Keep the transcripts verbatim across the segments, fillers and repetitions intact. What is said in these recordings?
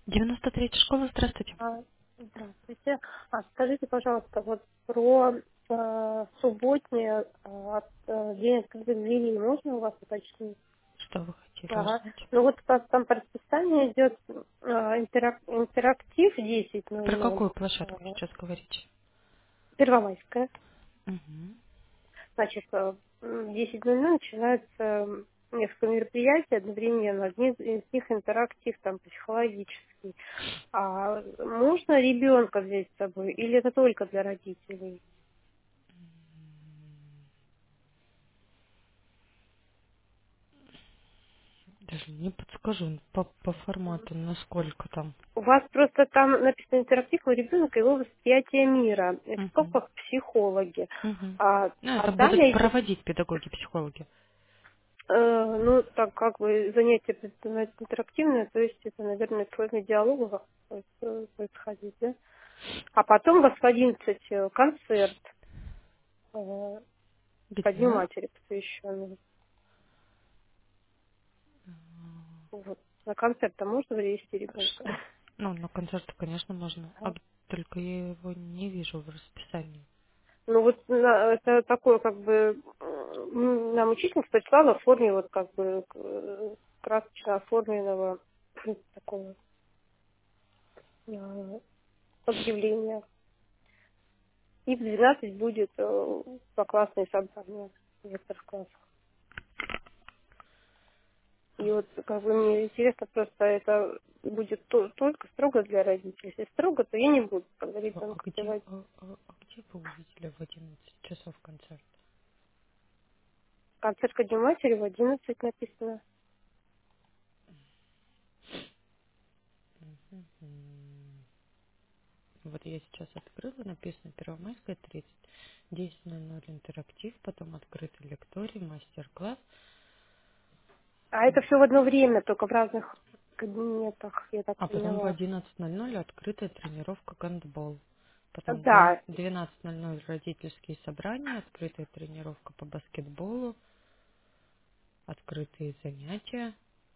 девяносто третья школа, здравствуйте. А, Здравствуйте. А скажите, пожалуйста, вот про э, субботнее э, от, э, день открытых дверей можно у вас уточнить? Что вы хотели Ага. узнать? Ну вот у вас там по расписанию идет э, интерак- интерактив десять ноль Про ноль, какую площадку э, сейчас говорите? Первомайская. Угу. Значит, э, м, десять ноль ноль начинается м, несколько мероприятий одновременно. Одни из них интерактив там психологический. А можно ребенка взять с собой или это только для родителей? Даже не подскажу по, по формату, насколько там. У вас просто там написано интерактив у ребенка, его восприятие мира. И в Угу. скобках психологи. Угу. А, Ну, а это будут далее идет, проводить педагоги-психологи. э, ну, так как бы занятие предпринимать интерактивное, то есть это, наверное, в форме диалога будет э, происходить, да? А потом у вас в одиннадцать э, концерт э, ко Дню Где? матери посвященный. Вот. На концерт-то можно привести ребенка? Ш- Ну, на концерты, конечно, можно. А г- только я его не вижу в расписании. Ну вот на- это такое как бы м, нам учительница прислала в форме вот как бы э, красочно оформленного такого э, объявления. И в двенадцать будет э, по классной собрание в некоторых классах. И вот как бы мне интересно просто это будет то- только строго для родителей. Если строго, то я не буду когда А, а ребенка где, приводить. а, а- а где вы увидели в одиннадцать часов концерт? Концерт ко Дню матери в одиннадцать написано. Мгм. Вот я сейчас открыла, написано Первомайская тридцать, десять ноль ноль интерактив, потом открытый лекторий, мастер-класс, А это все в одно время, только в разных кабинетах, я так а потом в поняла. одиннадцать ноль ноль открытая тренировка гандбол. Потом в две- Да, двенадцать ноль ноль родительские собрания, открытая тренировка по баскетболу, открытые занятия.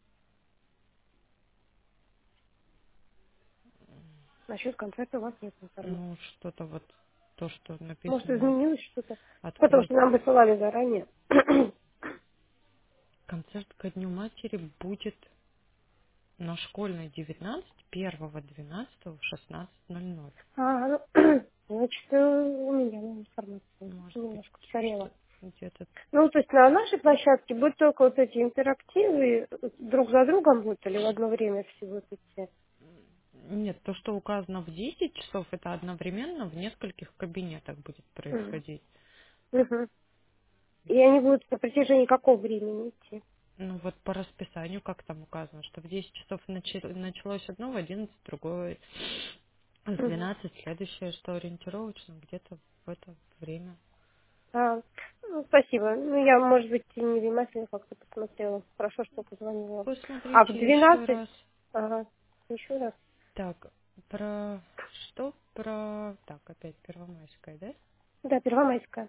насчет концерта у вас нет информации. Ну, что-то вот то, что Может, написано изменилось что-то? Потому открыт. что нам высылали заранее. Концерт ко Дню матери будет на школьной девятнадцать, первого двенадцатого в шестнадцать ноль ноль. А, ну, значит, э, у меня информация Может быть, немножко устарела. что где-то... Ну, то есть на нашей площадке будут только вот эти интерактивы друг за другом будут или в одно время все будут идти? Нет, то, что указано в десять часов, это одновременно в нескольких кабинетах будет Мгм. происходить. Мгм. И они будут на протяжении какого времени идти? Ну вот по расписанию, как там указано, что в десять часов начи- началось одно, в одиннадцать другое, в Мгм. двенадцать следующее, что ориентировочно где-то в это время. А, ну, спасибо. Ну, я, может быть, и невнимательно как-то посмотрела. Хорошо, что позвонила. А в Посмотрите еще двенадцать? раз. Ага, еще раз. Так, про что? Про... Так, опять Первомайская, да? Да, Первомайская.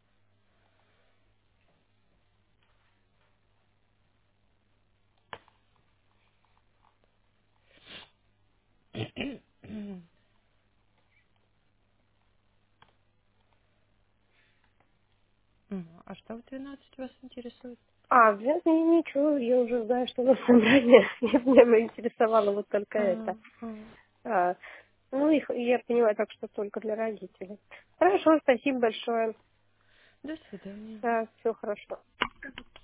Мгм. А что в двенадцать вас интересует? А, в двенадцать ничего, я уже знаю, что у нас собрание. Меня интересовало вот только это. А, а. А, ну, их, я понимаю, так что только для родителей. Хорошо, спасибо большое. До свидания. Да, все хорошо.